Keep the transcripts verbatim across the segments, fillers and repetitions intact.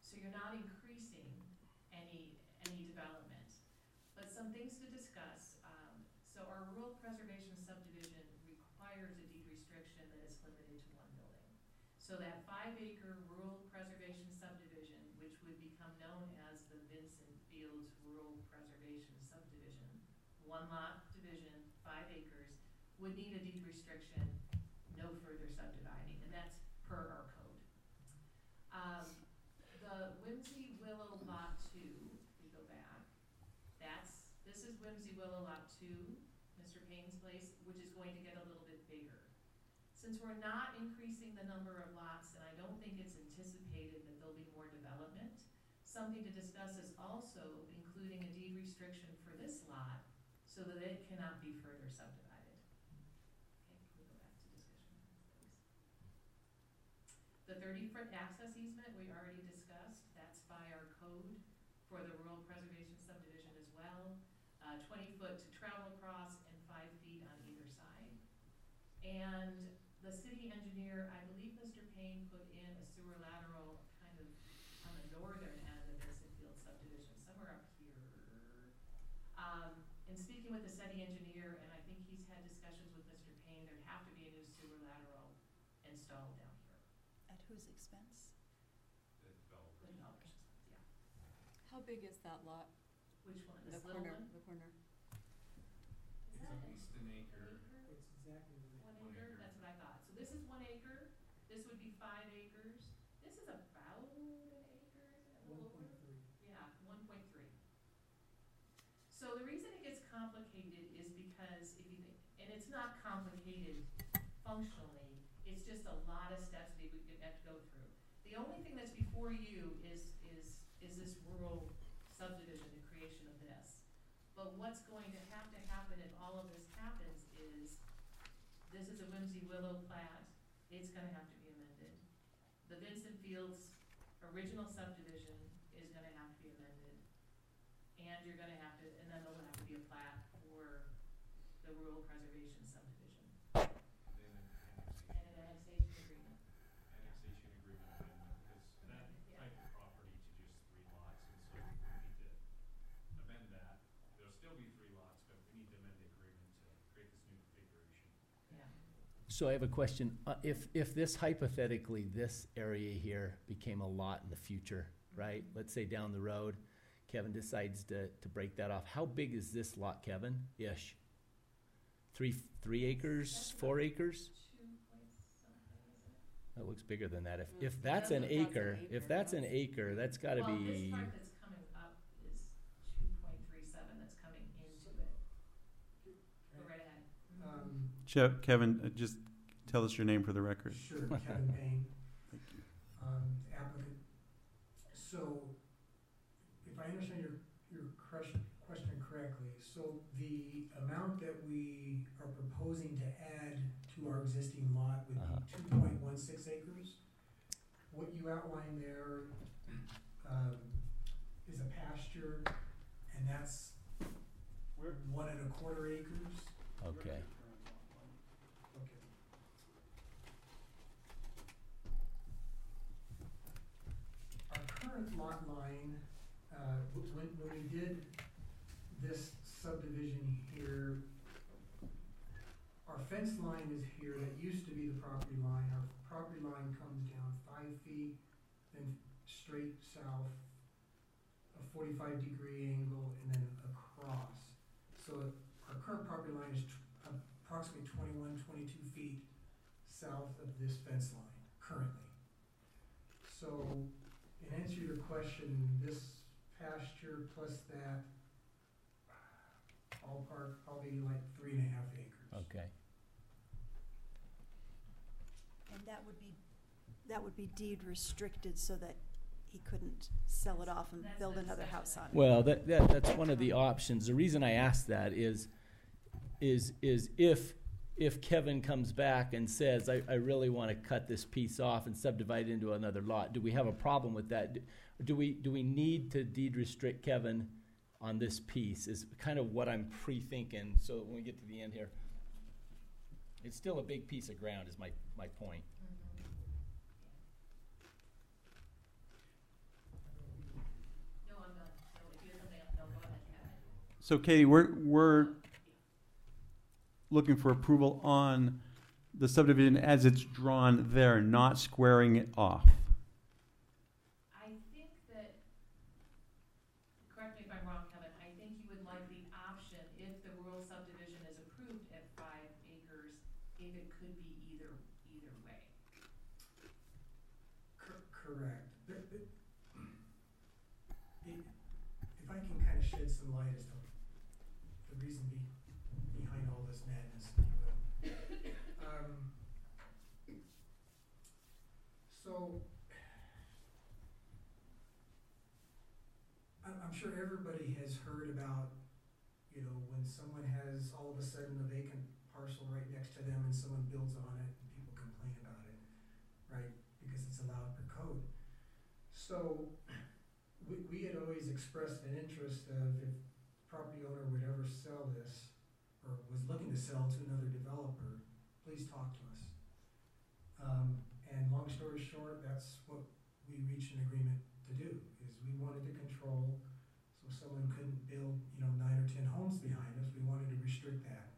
So you're not increasing any, any development. But some things to discuss. Um, so our rural preservation subdivision requires a deed restriction that is limited to one building. So that five acre rural preservation subdivision, which would become known as the Vincent Fields Rural Preservation Subdivision, one lot division, five acres, would need a deed restriction, no further subdividing, and that's per our code. Um, the Whimsy Willow Lot two, if we go back, that's, this is Whimsy Willow Lot two, Mister Payne's place, which is going to get a little bit bigger. Since we're not increasing the number of lots, and I don't think it's anticipated that there'll be more development, something to discuss is also including a deed restriction for this lot so that it cannot be further subdivided. Okay, we'll go back to discussion, please. The thirty foot access easement we already discussed. That's by our code for the rural preservation subdivision as well. Uh, twenty foot to travel across and five feet on either side. And the city engineer, I believe Mister Payne put in a sewer lateral kind of on the northern end of Vincent Field subdivision, somewhere up here. Um, in speaking with the city engineer, and I think he's had discussions with Mister Payne, there'd have to be a new sewer lateral installed down here. At whose expense? The developer. The developer's expense, yeah. How big is that lot? Which one? The This little corner, one? the corner. Is It's that at an least an acre. acre? It's exactly what it One One acre? acre. That's what I thought. So this is one acre. This would be five acres. This is about an acre, isn't it? A one little point over? three. Yeah, one point three. So the reason it gets complicated is because if you think, and it's not complicated functionally, it's just a lot of steps that we have to go through. The only thing that's before you is, is, is this rural subdivision, the creation of this. But what's going to have to happen if all of this happens is, this is a Whimsy Willow plat, it's gonna have to be amended. The Vincent Fields original subdivision is gonna have to be amended. And you're gonna have to, and then there'll have to be a plat for the rural preservation subdivision. Then an And annexation, an annexation agreement. annexation agreement amendment, because that Yeah. type of property to just three lots, and so we need to amend that. There'll still be three lots, but we need to amend the agreement to create this new configuration. Yeah. So I have a question. Uh, if, if this hypothetically, this area here became a lot in the future, right? Let's say down the road, Kevin decides to, to break that off. How big is this lot, Kevin, ish? Three, three acres, That's four about acres? Two point something, isn't it? That looks bigger than that. If, Mm. if that's Yeah, an but that's an acre, if acre, that's an that's- acre, that's gotta Well, this be, part that's coming up is two point three seven that's coming into it. Go right ahead. Um, Che- Kevin, uh, just tell us your name for the record. sure, Kevin Payne, Thank you. um, applicant. So, if I understand your, your question, question correctly, so the amount that we are proposing to add to our existing lot would Uh-huh. be two point one six acres. What you outlined there, um, is a pasture, and that's one and a quarter acres. okay. Okay. Our current lot line, uh, w- when, when we did this subdivision here, our fence line is here, that used to be the property line. Our property line comes down five feet, then straight south, a forty-five degree angle, and then across. So our current property line is tw- approximately twenty-one, twenty-two feet south of this fence line currently. So, in answer to your question, this pasture plus that ballpark, probably like three and a half acres. Okay. And that would be, that would be deed restricted so that he couldn't sell it off and That's build the another discussion. house on it. Well, that, that, that's one of the options. The reason I ask that is, is, is if, if Kevin comes back and says, I, I really wanna cut this piece off and subdivide it into another lot, do we have a problem with that? Do- Do we, do we need to deed restrict Kevin on this piece, is kind of what I'm pre-thinking, so when we get to the end here. It's still a big piece of ground, is my, my point. So Katie, we're, we're looking for approval on the subdivision as it's drawn there, not squaring it off. I think that, correct me if I'm wrong, Kevin, I think you would like the option, if the rural subdivision is approved at five acres, if it could be either, either way. Cor- Correct. But- but it- If I can kind of shed some light as to the reason be, behind all this madness, if you will. Um, So, I'm, I'm sure everybody has heard about, you know, when someone has all of a sudden a vacant parcel right next to them and someone builds on it and people complain about it, right? Because it's allowed per code. So, we, we had always expressed an interest of if property owner would ever sell this, or was looking to sell to another developer, please talk to us. Um, and long story short, that's what we reached an agreement to do, is we wanted to control, so someone couldn't build, you know, nine or ten homes behind us, we wanted to restrict that.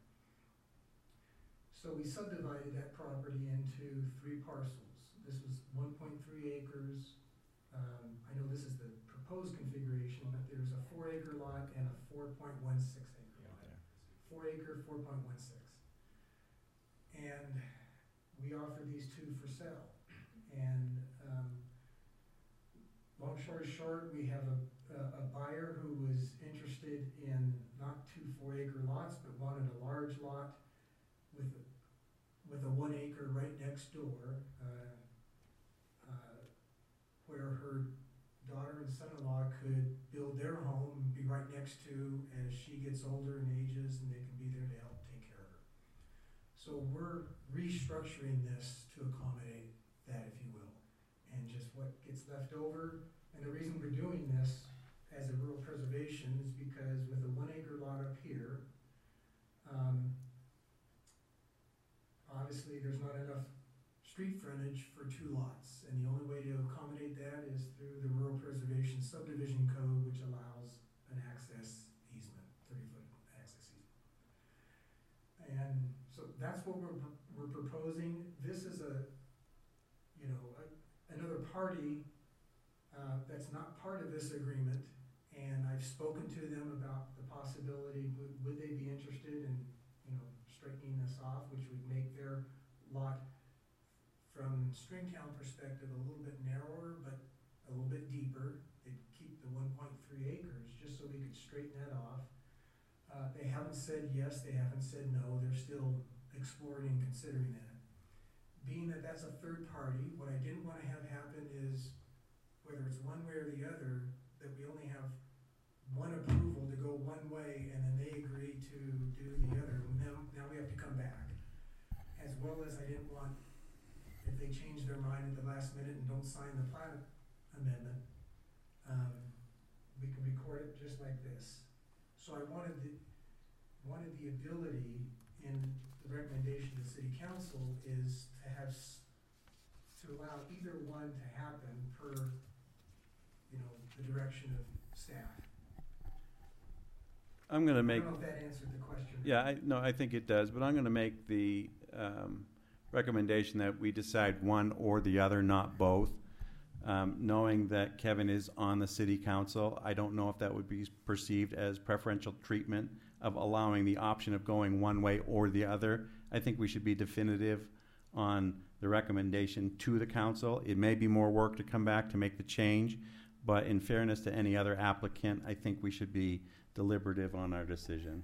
So we subdivided that property into three parcels. This was one point three acres. Um, I know this is the proposed configuration, but there's a four acre lot and a four point one six acre lot. Four acre, four point one six. And we offered these two for sale. And, um, long story short, we have a, a, a buyer who was interested in not two four acre lots, but wanted a large lot with, with a one acre right next door, uh, uh, where her daughter and son-in-law could build their home and be right next to as she gets older and ages, and they can be there to help take care of her. So we're restructuring this to accommodate that, if you will, and just what gets left over. And the reason we're doing this as a rural preservation is because with a one acre lot up here, um, obviously there's not enough street frontage for two lots, and the only way to accommodate that is through the Rural Preservation Subdivision Code, which allows an access easement, thirty foot access easement. And so that's what we're, we're proposing. This is a, you know, a, another party uh, that's not part of this agreement, and I've spoken to them about the possibility, would, would they be interested in, you know, straightening this off, which would make their lot from Stringtown perspective a little bit narrower, but a little bit deeper. They'd keep the one point three acres, just so we could straighten that off. Uh, they haven't said yes, they haven't said no, they're still exploring and considering that. Being that that's a third party, what I didn't wanna have happen is, whether it's one way or the other, that we only have one approval to go one way, and then they agree to do the other, and now, now we have to come back. As well as I didn't want, if they change their mind at the last minute and don't sign the plat amendment, um, we can record it just like this. So I wanted the, wanted the ability in the recommendation to City Council is to have, s- to allow either one to happen per, you know, the direction of staff. I'm gonna I make, don't know if that answered the question. yeah, I, no, I think it does, but I'm gonna make the, um, recommendation that we decide one or the other, not both. Um, knowing that Kevin is on the city council, I don't know if that would be perceived as preferential treatment of allowing the option of going one way or the other. I think we should be definitive on the recommendation to the council. It may be more work to come back to make the change, but in fairness to any other applicant, I think we should be deliberative on our decision.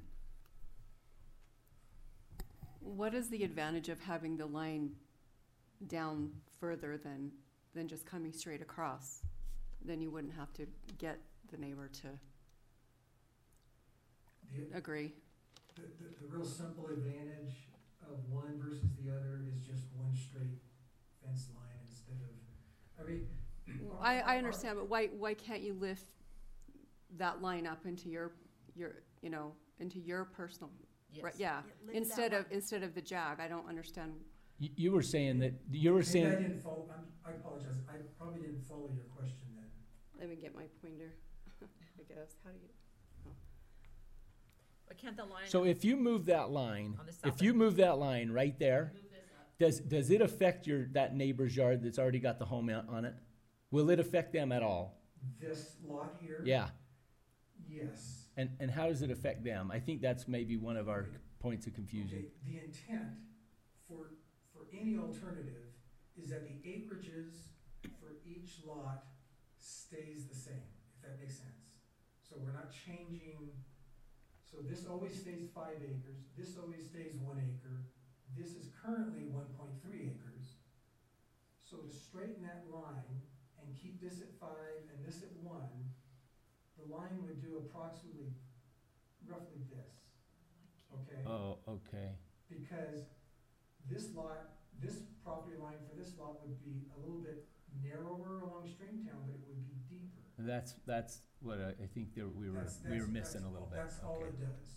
What is the advantage of having the line down further than, than just coming straight across? Then you wouldn't have to get the neighbor to The, agree. the, the, the real simple advantage of one versus the other is just one straight fence line instead of, I mean. I, I understand, but why, why can't you lift that line up into your, your, you know, into your personal, right, yeah, Yeah, lift instead that of, instead of the jag? I don't understand. You, you were saying that, you were Maybe I saying, didn't follow, I'm, I apologize, I probably didn't follow your question then. Let me get my pointer, I guess. How do you? But can't the line? So if you move that line, On the south if you end. move that line right there, Move this up. does, does it affect your, that neighbor's yard that's already got the home out on it? Will it affect them at all? This lot here? Yeah, Yes. and, and how does it affect them? I think that's maybe one of our points of confusion. Okay, the intent for, for any alternative is that the acreages for each lot stays the same, if that makes sense. So we're not changing, so this always stays five acres, this always stays one acre, this is currently one point three acres. So to straighten that line and keep this at five and this at one, the line would do approximately roughly this, okay? Oh, okay. Because this lot, this property line for this lot would be a little bit narrower along Stringtown, but it would be deeper. That's, that's what I, I think there, we were, That's- we were that's- missing a that's little all- bit. That's all Okay. it does.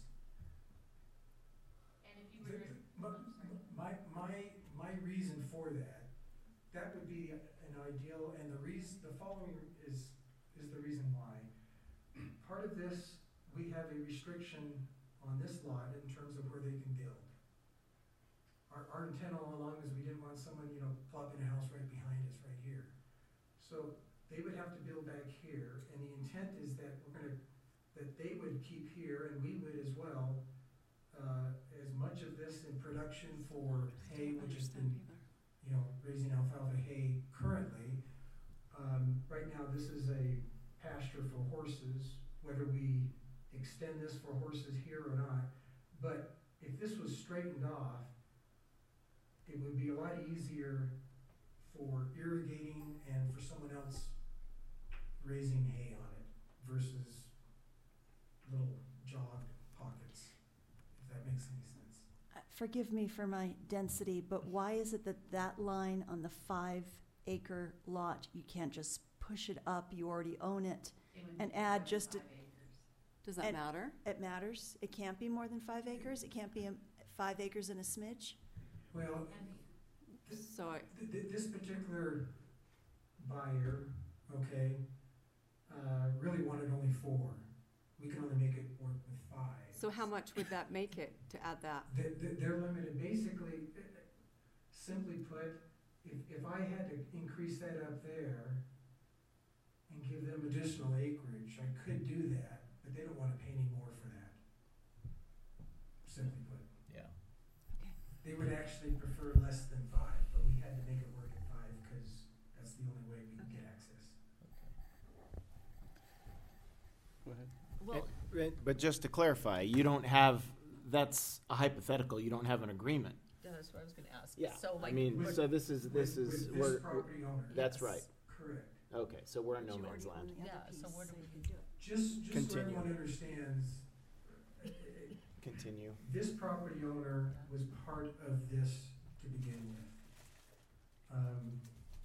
And if you were, The- to- the- I'm sorry. My, my, my reason for that, that would be an ideal, and the reason, the following is, is the reason why. Part of this, we have a restriction on this lot in terms of where they can build. Our, our intent all along is we didn't want someone, you know, plopping a house right behind us, right here. So they would have to build back here, and the intent is that we're gonna, that they would keep here, and we would as well, uh, as much of this in production for hay, which has been, you know, raising alfalfa hay currently. Um, right now, this is a pasture for horses, whether we extend this for horses here or not. But if this was straightened off, it would be a lot easier for irrigating and for someone else raising hay on it versus little jogged pockets, if that makes any sense. Uh, Forgive me for my density, but why is it that that line on the five acre lot, you can't just push it up, you already own it? it would And be add more than just a- five acres. Does that And- matter? It matters, it can't be more than five acres, it can't be a, five acres and a smidge? Well, And So I, th- th- this particular buyer, okay, uh, really wanted only four. We can only make it work with five. so how much would that make it to add that? They, they- they're limited, basically, uh, uh, simply put, if, if I had to increase that up there and give them additional acreage, I could do that, but they don't wanna pay any more for that. Simply put. Yeah. They would actually prefer less than five, but we had to make it work at five, cause that's the only way we can get access. Go ahead. Well, But- But just to clarify, you don't have, that's a hypothetical, you don't have an agreement. that's what I was gonna ask. Yeah, So I like. mean, With- so this is, this With- is, with we're, this property owner. that's Yes. right. Correct. Okay, so we're in no You man's already land. own the Yeah, other so piece, where do you we- can do it. Just, just so Continue. everyone understands, uh, uh, Continue. this property owner was part of this to begin with. Um,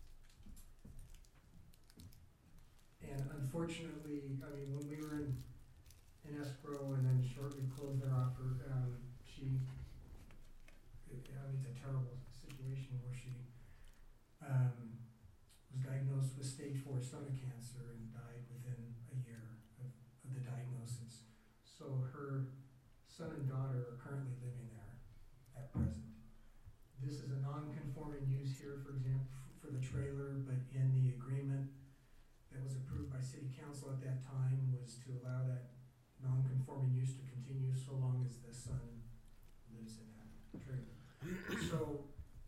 And unfortunately, I mean, when we were in, in escrow and then shortly closed our offer, um, she, it, I mean, it's a terrible situation where she, um, was diagnosed with stage four stomach cancer and died within a year of, of the diagnosis. So her son and daughter are currently living there at present. This is a non-conforming use here, for example, f- for the trailer, but in the agreement that was approved by city council at that time was to allow that non-conforming use to continue so long as the son lives in that trailer. So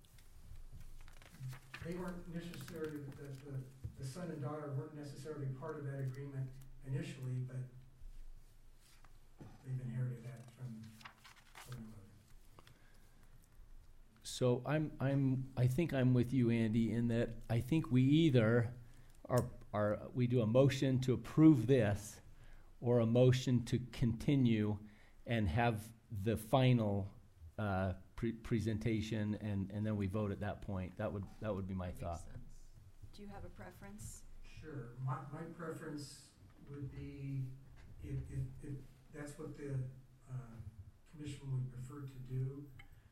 they weren't necessarily, the, the, the son and daughter weren't necessarily part of that agreement initially, but they've inherited that from, from their mother. So I'm, I'm, I think I'm with you, Andy, in that I think we either are, are, we do a motion to approve this or a motion to continue and have the final, uh, pre- presentation and, and then we vote at that point. That would, that would be my Makes thought. sense. Do you have a preference? Sure, my, my preference would be, if, if, if that's what the, uh, commission would prefer to do,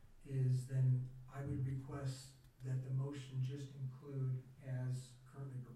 is then I would request that the motion just include as currently proposed.